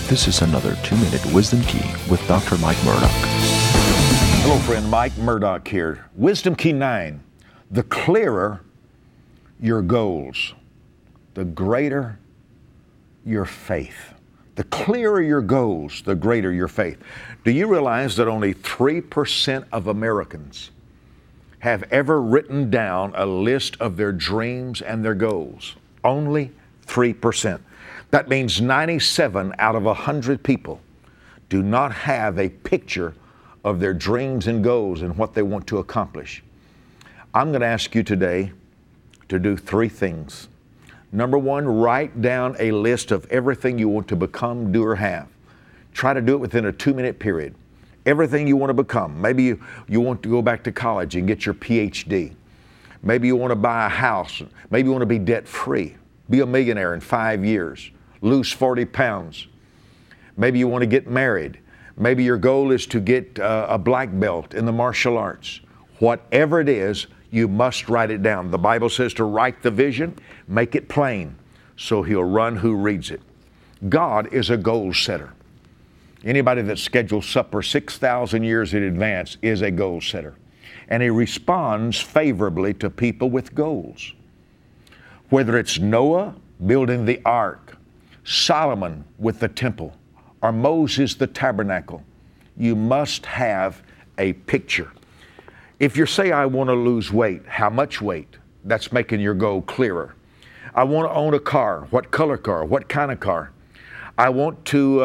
This is another 2-Minute Wisdom Key with Dr. Mike Murdock. Hello, friend. Mike Murdock here. Wisdom Key 9. The clearer your goals, the greater your faith. The clearer your goals, the greater your faith. Do you realize that only 3% of Americans have ever written down a list of their dreams and their goals? Only 3%. That means 97 out of 100 people do not have a picture of their dreams and goals and what they want to accomplish. I'm going to ask you today to do 3 things. Number 1, write down a list of everything you want to become, do, or have. Try to do it within a 2-minute period. Everything you want to become. Maybe you want to go back to college and get your PhD. Maybe you want to buy a house. Maybe you want to be debt-free. Be a millionaire in 5 years. Lose 40 pounds. Maybe you want to get married. Maybe your goal is to get a black belt in the martial arts. Whatever it is, you must write it down. The Bible says to write the vision, make it plain, so he'll run who reads it. God is a goal setter. Anybody that schedules supper 6,000 years in advance is a goal setter. And he responds favorably to people with goals. Whether it's Noah building the ark, Solomon with the temple, or Moses the tabernacle, you must have a picture. If you say, I want to lose weight, how much weight? That's making your goal clearer. I want to own a car. What color car? What kind of car? I want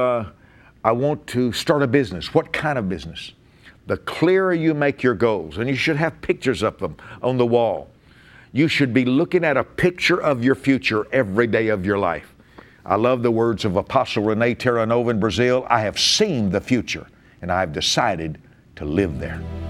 to start a business. What kind of business? The clearer you make your goals, and you should have pictures of them on the wall. You should be looking at a picture of your future every day of your life. I love the words of Apostle Rene Terranova in Brazil. I have seen the future, and I have decided to live there.